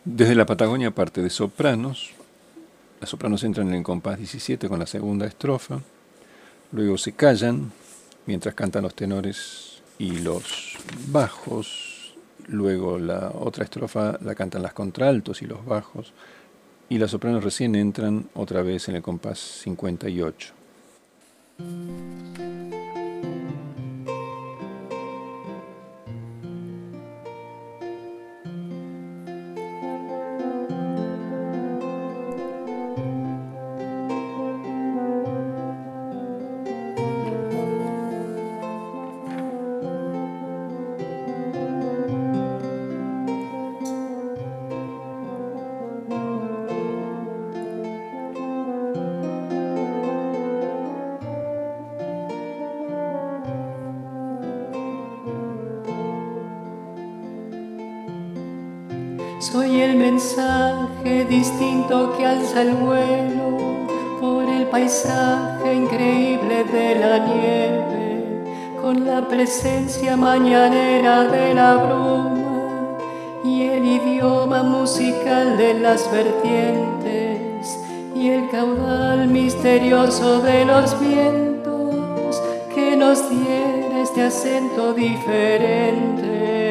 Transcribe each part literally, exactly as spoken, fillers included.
Desde la Patagonia parte de sopranos. Las sopranos entran en el compás diecisiete con la segunda estrofa. Luego se callan mientras cantan los tenores y los bajos. Luego la otra estrofa la cantan las contraltos y los bajos. Y las sopranos recién entran otra vez en el compás cincuenta y ocho. Soy el mensaje distinto que alza el vuelo por el paisaje increíble de la nieve, con la presencia mañanera de la bruma y el idioma musical de las vertientes y el caudal misterioso de los vientos que nos diera este acento diferente.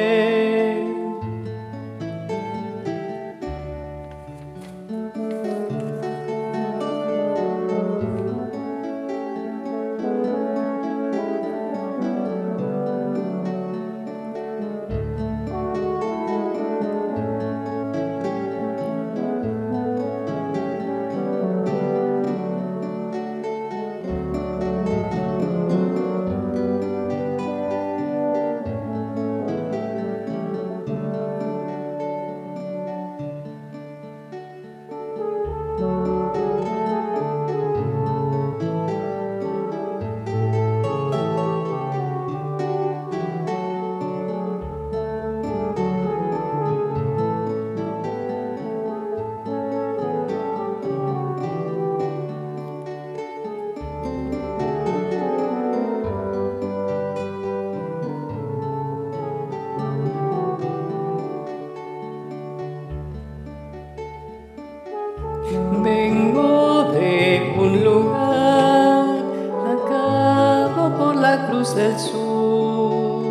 Vengo de un lugar acabo por la cruz del sur,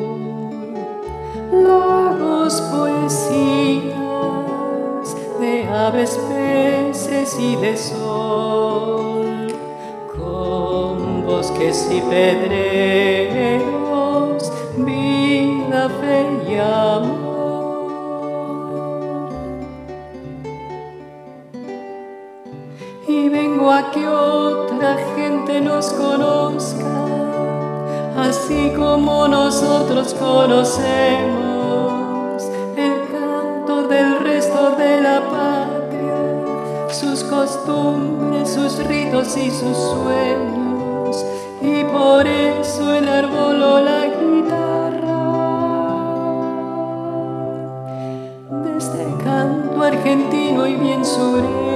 lagos, poesías de aves, peces y de sol, con bosques y pedreros, vida, fe y amor. Y vengo a que otra gente nos conozca, así como nosotros conocemos el canto del resto de la patria, sus costumbres, sus ritos y sus sueños, y por eso enarboló la guitarra de este canto argentino y bien sureño.